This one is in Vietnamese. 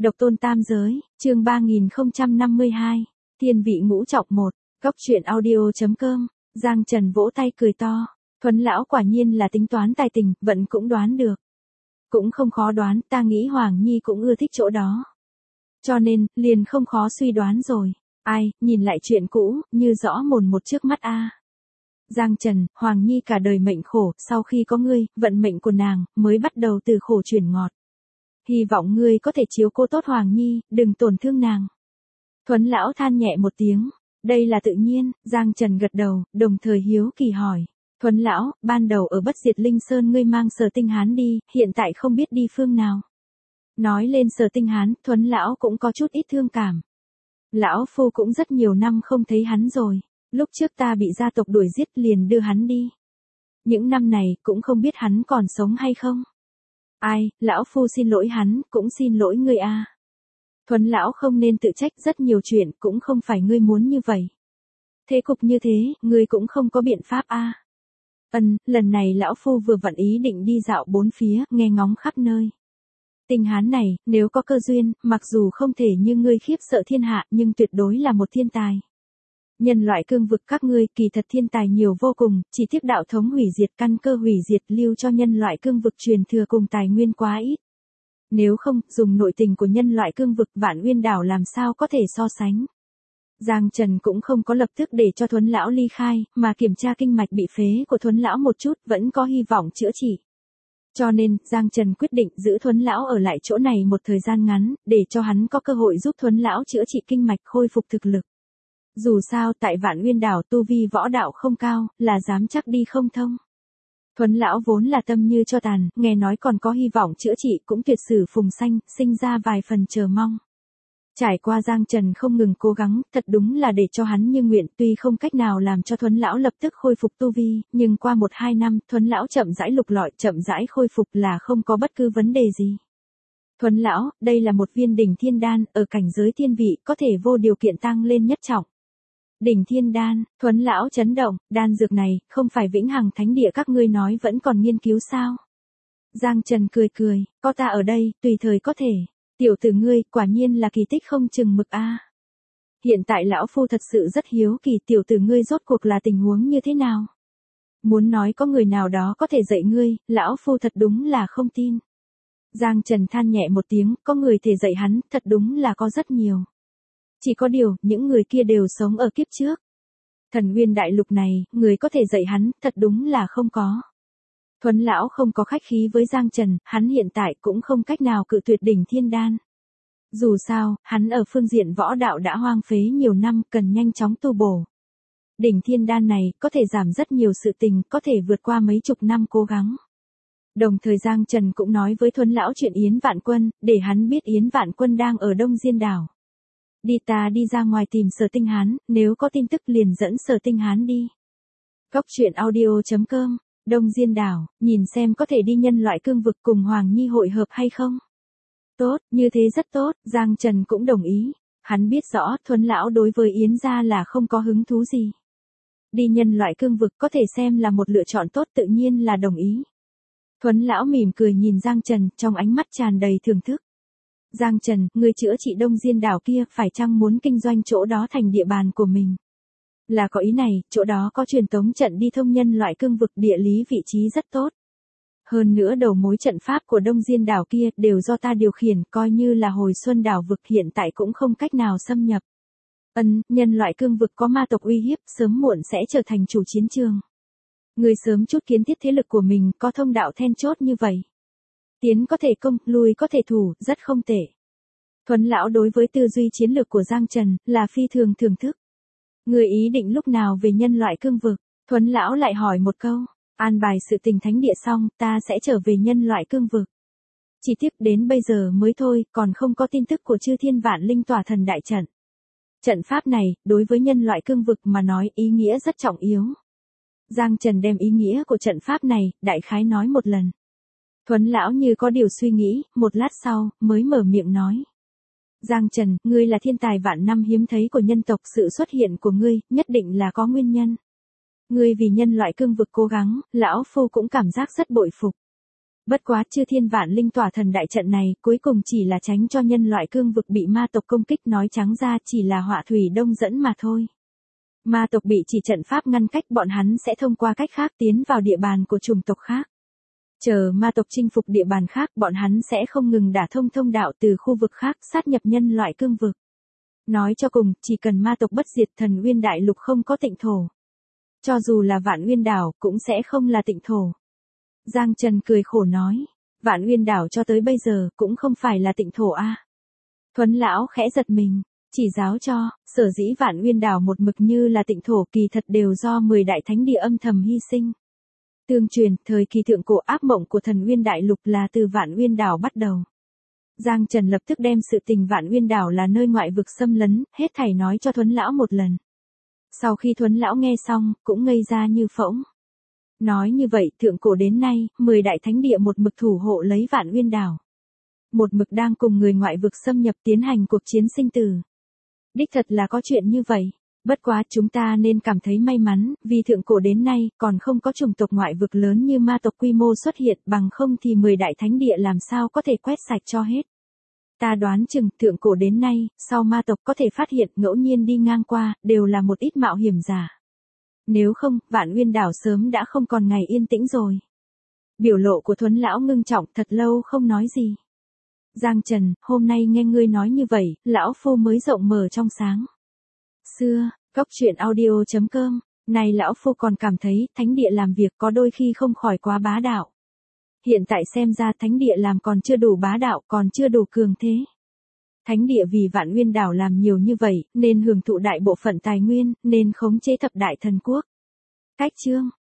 Độc tôn tam giới, chương 3052, thiên vị ngũ trọng 1, góc truyện audio.com, Giang Trần vỗ tay cười to, Thuấn lão quả nhiên là tính toán tài tình, vận cũng đoán được. Cũng không khó đoán, ta nghĩ Hoàng Nhi cũng ưa thích chỗ đó. Cho nên, liền không khó suy đoán rồi. Ai, nhìn lại chuyện cũ, như rõ mồn một trước mắt a. Giang Trần, Hoàng Nhi cả đời mệnh khổ, sau khi có ngươi, vận mệnh của nàng, mới bắt đầu từ khổ chuyển ngọt. Hy vọng ngươi có thể chiếu cố tốt Hoàng Nhi, đừng tổn thương nàng. Thuấn lão than nhẹ một tiếng, đây là tự nhiên, Giang Trần gật đầu, đồng thời hiếu kỳ hỏi. Thuấn lão, ban đầu ở Bất Diệt Linh Sơn ngươi mang Sở Tinh Hán đi, hiện tại không biết đi phương nào. Nói lên Sở Tinh Hán, Thuấn lão cũng có chút ít thương cảm. Lão phu cũng rất nhiều năm không thấy hắn rồi, lúc trước ta bị gia tộc đuổi giết liền đưa hắn đi. Những năm này cũng không biết hắn còn sống hay không. Ai, lão phu xin lỗi hắn, cũng xin lỗi ngươi a. Thuấn lão không nên tự trách, rất nhiều chuyện cũng không phải ngươi muốn như vậy. Thế cục như thế, ngươi cũng không có biện pháp a. Lần này lão phu vừa vặn ý định đi dạo bốn phía, nghe ngóng khắp nơi. Tinh Hán này, nếu có cơ duyên, mặc dù không thể như ngươi khiếp sợ thiên hạ, nhưng tuyệt đối là một thiên tài. Nhân loại cương vực các ngươi, kỳ thật thiên tài nhiều vô cùng, chỉ tiếp đạo thống hủy diệt, căn cơ hủy diệt lưu cho nhân loại cương vực truyền thừa cùng tài nguyên quá ít. Nếu không, dùng nội tình của nhân loại cương vực Vạn Uyên đảo làm sao có thể so sánh. Giang Trần cũng không có lập tức để cho Thuấn lão ly khai, mà kiểm tra kinh mạch bị phế của Thuấn lão một chút, vẫn có hy vọng chữa trị. Cho nên, Giang Trần quyết định giữ Thuấn lão ở lại chỗ này một thời gian ngắn, để cho hắn có cơ hội giúp Thuấn lão chữa trị kinh mạch, khôi phục thực lực. Dù sao, tại Vạn Uyên đảo tu vi võ đạo không cao, là dám chắc đi không thông. Thuấn lão vốn là tâm như cho tàn, nghe nói còn có hy vọng chữa trị, cũng tuyệt sử phùng sanh, sinh ra vài phần chờ mong. Trải qua Giang Trần không ngừng cố gắng, thật đúng là để cho hắn như nguyện, tuy không cách nào làm cho Thuấn lão lập tức khôi phục tu vi, nhưng qua 1-2 năm, Thuấn lão chậm rãi lục lọi, chậm rãi khôi phục là không có bất cứ vấn đề gì. Thuấn lão, đây là một viên đỉnh thiên đan, ở cảnh giới thiên vị, có thể vô điều kiện tăng lên nhất trọng. Đỉnh thiên đan, Thuấn lão chấn động, đan dược này, không phải vĩnh hằng thánh địa các ngươi nói vẫn còn nghiên cứu sao? Giang Trần cười cười, có ta ở đây, tùy thời có thể. Tiểu tử ngươi, quả nhiên là kỳ tích không chừng mực a. Hiện tại lão phu thật sự rất hiếu kỳ, tiểu tử ngươi rốt cuộc là tình huống như thế nào? Muốn nói có người nào đó có thể dạy ngươi, lão phu thật đúng là không tin. Giang Trần than nhẹ một tiếng, có người thể dạy hắn, thật đúng là có rất nhiều. Chỉ có điều, những người kia đều sống ở kiếp trước. Thần Nguyên đại lục này, người có thể dạy hắn, thật đúng là không có. Thuấn lão không có khách khí với Giang Trần, hắn hiện tại cũng không cách nào cự tuyệt đỉnh thiên đan. Dù sao, hắn ở phương diện võ đạo đã hoang phế nhiều năm, cần nhanh chóng tu bổ. Đỉnh thiên đan này, có thể giảm rất nhiều sự tình, có thể vượt qua mấy chục năm cố gắng. Đồng thời Giang Trần cũng nói với Thuấn lão chuyện Yến Vạn Quân, để hắn biết Yến Vạn Quân đang ở Đông Diên đảo. Ta đi ra ngoài tìm Sở Tinh Hán, nếu có tin tức liền dẫn Sở Tinh Hán đi. Góc truyện audio.com, Đông Diên đảo, nhìn xem có thể đi nhân loại cương vực cùng Hoàng Nhi hội hợp hay không. Tốt, như thế rất tốt, Giang Trần cũng đồng ý. Hắn biết rõ, Thuấn lão đối với Yến gia là không có hứng thú gì. Đi nhân loại cương vực có thể xem là một lựa chọn tốt, tự nhiên là đồng ý. Thuấn lão mỉm cười nhìn Giang Trần, trong ánh mắt tràn đầy thưởng thức. Giang Trần, người chữa trị Đông Diên đảo kia, phải chăng muốn kinh doanh chỗ đó thành địa bàn của mình? Là có ý này, chỗ đó có truyền tống trận đi thông nhân loại cương vực, địa lý vị trí rất tốt. Hơn nữa đầu mối trận pháp của Đông Diên đảo kia đều do ta điều khiển, coi như là Hồi Xuân đảo vực hiện tại cũng không cách nào xâm nhập. Nhân loại cương vực có ma tộc uy hiếp, sớm muộn sẽ trở thành chủ chiến trường. Người sớm chút kiến thiết thế lực của mình, có thông đạo then chốt như vậy. Tiến có thể công, lui có thể thủ, rất không tệ. Thuấn lão đối với tư duy chiến lược của Giang Trần, là phi thường thưởng thức. Người ý định lúc nào về nhân loại cương vực? Thuấn lão lại hỏi một câu. An bài sự tình thánh địa xong, ta sẽ trở về nhân loại cương vực. Chỉ tiếp đến bây giờ mới thôi, còn không có tin tức của chư thiên vạn linh tỏa thần đại trận. Trận pháp này, đối với nhân loại cương vực mà nói, ý nghĩa rất trọng yếu. Giang Trần đem ý nghĩa của trận pháp này, đại khái nói một lần. Thuấn lão như có điều suy nghĩ, một lát sau, mới mở miệng nói. Giang Trần, ngươi là thiên tài vạn năm hiếm thấy của nhân tộc, sự xuất hiện của ngươi, nhất định là có nguyên nhân. Ngươi vì nhân loại cương vực cố gắng, lão phu cũng cảm giác rất bội phục. Bất quá Chư Thiên Vạn Linh Tỏa Thần đại trận này, cuối cùng chỉ là tránh cho nhân loại cương vực bị ma tộc công kích, nói trắng ra chỉ là họa thủy đông dẫn mà thôi. Ma tộc bị chỉ trận pháp ngăn cách, bọn hắn sẽ thông qua cách khác tiến vào địa bàn của chủng tộc khác. Chờ ma tộc chinh phục địa bàn khác, bọn hắn sẽ không ngừng đả thông thông đạo từ khu vực khác sát nhập nhân loại cương vực. Nói cho cùng, chỉ cần ma tộc bất diệt, Thần Uyên Đại Lục không có tịnh thổ. Cho dù là Vạn Uyên Đảo cũng sẽ không là tịnh thổ. Giang Trần cười khổ nói, Vạn Uyên Đảo cho tới bây giờ cũng không phải là tịnh thổ a. Thuấn lão khẽ giật mình, chỉ giáo cho, sở dĩ Vạn Uyên Đảo một mực như là tịnh thổ kỳ thật đều do 10 đại thánh địa âm thầm hy sinh. Tương truyền, thời kỳ thượng cổ ác mộng của Thần Uyên Đại Lục là từ Vạn Uyên Đảo bắt đầu. Giang Trần lập tức đem sự tình Vạn Uyên Đảo là nơi ngoại vực xâm lấn, hết thảy nói cho Thuấn lão một lần. Sau khi Thuấn lão nghe xong, cũng ngây ra như phỗng. Nói như vậy, thượng cổ đến nay, 10 đại thánh địa một mực thủ hộ lấy Vạn Uyên Đảo. Một mực đang cùng người ngoại vực xâm nhập tiến hành cuộc chiến sinh tử. Đích thật là có chuyện như vậy. Bất quá chúng ta nên cảm thấy may mắn, vì thượng cổ đến nay, còn không có chủng tộc ngoại vực lớn như ma tộc quy mô xuất hiện, bằng không thì 10 đại thánh địa làm sao có thể quét sạch cho hết. Ta đoán chừng, thượng cổ đến nay, sau ma tộc có thể phát hiện ngẫu nhiên đi ngang qua, đều là một ít mạo hiểm giả. Nếu không, Vạn Uyên Đảo sớm đã không còn ngày yên tĩnh rồi. Biểu lộ của Thuấn lão ngưng trọng, thật lâu không nói gì. Giang Trần, hôm nay nghe ngươi nói như vậy, lão phu mới rộng mở trong sáng. Xưa, goctruyện.audio.com, này lão phu còn cảm thấy, thánh địa làm việc có đôi khi không khỏi quá bá đạo. Hiện tại xem ra thánh địa làm còn chưa đủ bá đạo, còn chưa đủ cường thế. Thánh địa vì Vạn Uyên Đảo làm nhiều như vậy, nên hưởng thụ đại bộ phận tài nguyên, nên khống chế thập đại thần quốc. Cách chương